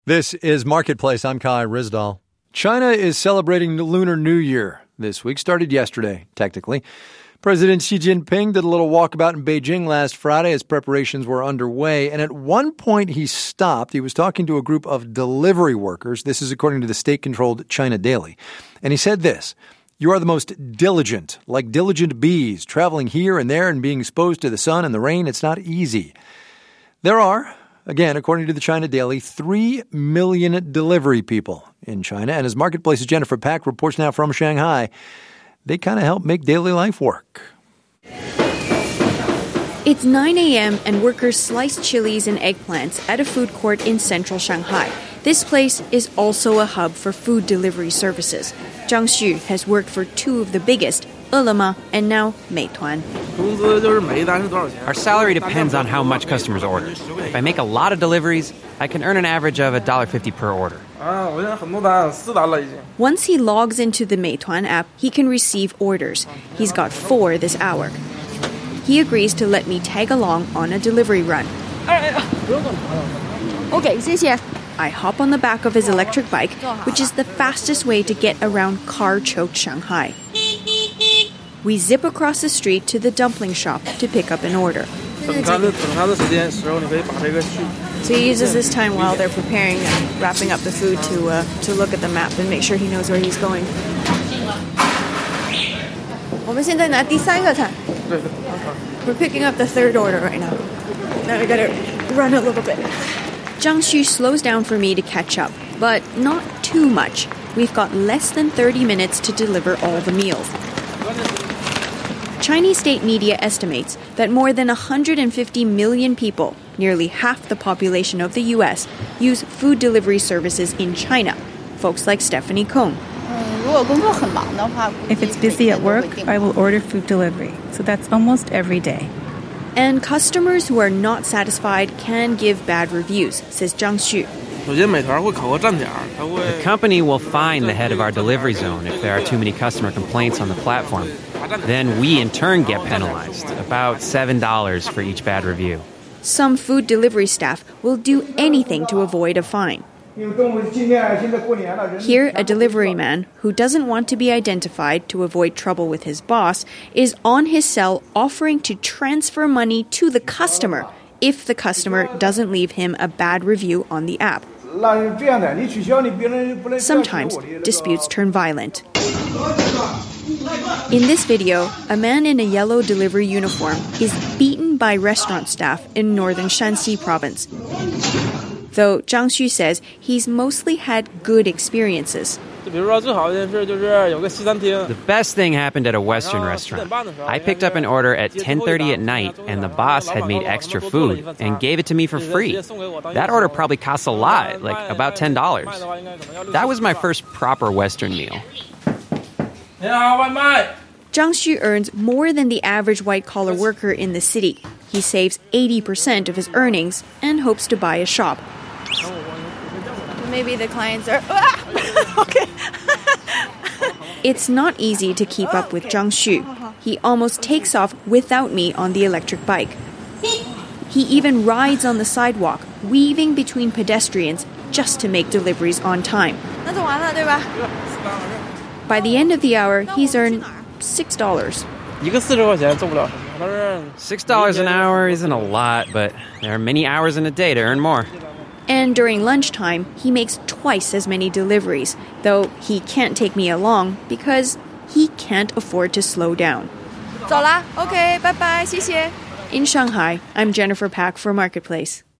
This is Marketplace. I'm Kai Rizdal. China is celebrating the Lunar New Year this week. Started yesterday, technically. President Xi Jinping did a little walkabout in Beijing last Friday as preparations were underway. And at one point he stopped. He was talking to a group of delivery workers. This is according to the state-controlled China Daily. And he said this: "You are the most diligent, like diligent bees, traveling here and there and being exposed to the sun and the rain. It's not easy." There are, again, according to the China Daily, 3 million delivery people in China. And as Marketplace's Jennifer Pack reports now from Shanghai, they kind of help make daily life work. It's 9 a.m. and workers slice chilies and eggplants at a food court in central Shanghai. This place is also a hub for food delivery services. Zhang Xu has worked for two of the biggest, Ele.me and now Meituan. Our salary depends on how much customers order. If I make a lot of deliveries, I can earn an average of $1.50 per order. Once he logs into the Meituan app, he can receive orders. He's got 4 this hour. He agrees to let me tag along on a delivery run. I hop on the back of his electric bike, which is the fastest way to get around car-choked Shanghai. We zip across the street to the dumpling shop to pick up an order. So he uses this time while they're preparing and wrapping up the food to look at the map and make sure he knows where he's going. We're picking up the third order right now. Now we gotta run a little bit. Zhang Xu slows down for me to catch up, but not too much. We've got less than 30 minutes to deliver all the meals. Chinese state media estimates that more than 150 million people, nearly half the population of the U.S., use food delivery services in China. Folks like Stephanie Kong. If it's busy at work, I will order food delivery. So that's almost every day. And customers who are not satisfied can give bad reviews, says Zhang Xu. The company will fine the head of our delivery zone if there are too many customer complaints on the platform. Then we, in turn, get penalized, about $7 for each bad review. Some food delivery staff will do anything to avoid a fine. Here, a delivery man who doesn't want to be identified to avoid trouble with his boss is on his cell offering to transfer money to the customer if the customer doesn't leave him a bad review on the app. Sometimes disputes turn violent. In this video, a man in a yellow delivery uniform is beaten by restaurant staff in northern Shanxi province. Though Zhang Xu says he's mostly had good experiences. The best thing happened at a Western restaurant. I picked up an order at 10:30 at night, and the boss had made extra food and gave it to me for free. That order probably cost a lot, like about $10. That was my first proper Western meal. Zhang Xu earns more than the average white-collar worker in the city. He saves 80% of his earnings and hopes to buy a shop. Maybe the clients are... Okay. It's not easy to keep up with Zhang Xu. He almost takes off without me on the electric bike. He even rides on the sidewalk, weaving between pedestrians just to make deliveries on time. By the end of the hour, he's earned $6. $6 an hour isn't a lot, but there are many hours in a day to earn more. And during lunchtime, he makes twice as many deliveries, though he can't take me along because he can't afford to slow down. Okay, bye-bye, 谢谢. In Shanghai, I'm Jennifer Pack for Marketplace.